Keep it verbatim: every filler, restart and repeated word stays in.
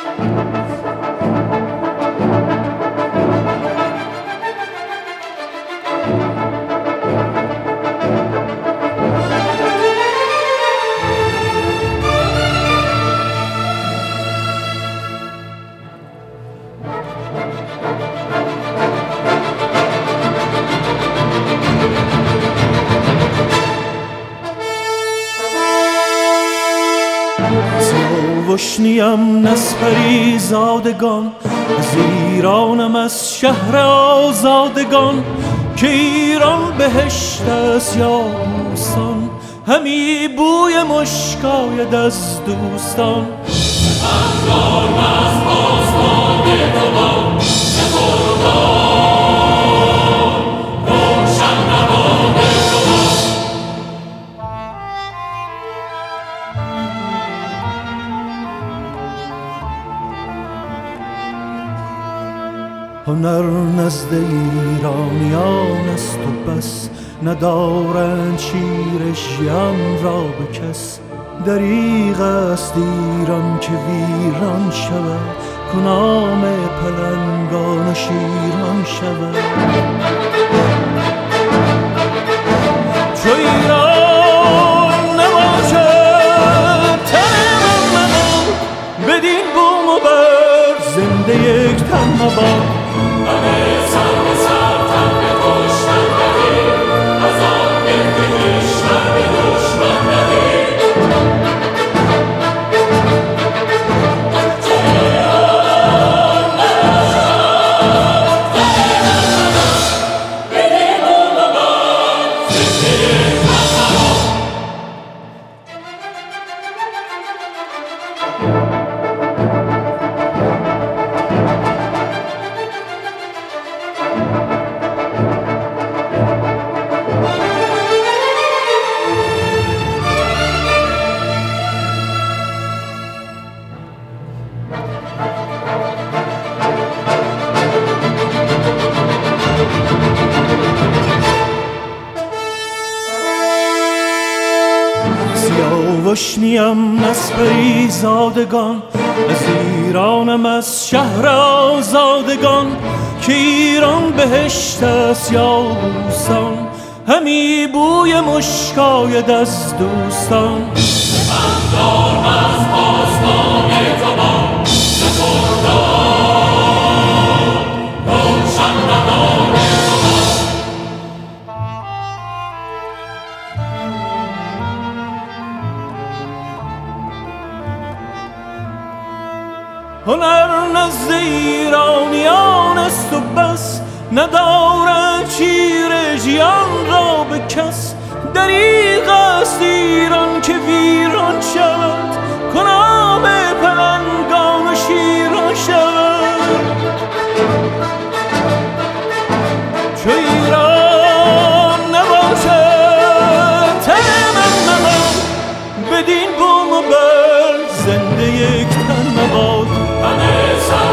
سیاوشنیم نسپری زادگان، از ایرانم از شهر آزادگان. که ایران بهشت است یا بوستان، همی بوی مشکاید از دوستان. اندام از آسمان دوان روشن نباد دوان. هنر نزد ایرانیان است و بس، ندارند شیر ژیان را به کس. دریغ است ایران که ویران شود، کنام پلنگان و شیران شود. چو ایران نباشد تن من، بدین بوم و بر زنده یک تن مباد. همه سر به سر تن به کشتن دهید، از آن گرد کشور به دشمن دهید. چو ایران نباشد تن من، بدین بوم و بر زنده یک تن مباد. سیاوشنیم نسپری زادگان، از ایرانم از شهر آزادگان. که ایران بهشت است یا بوستان، همی بوی مشکاید از دوستان. اندام از آسمان دوان روشن نباد دوان. هنر نزد ایرانیان است و بس، ندارد شیر ژیان را به کس. دریغ است ایران که ویران شود، کنام پلنگان و شیران شود. چو ایران نباشد تن من، بدین بوم و بر زنده یک تن مباد. همه سر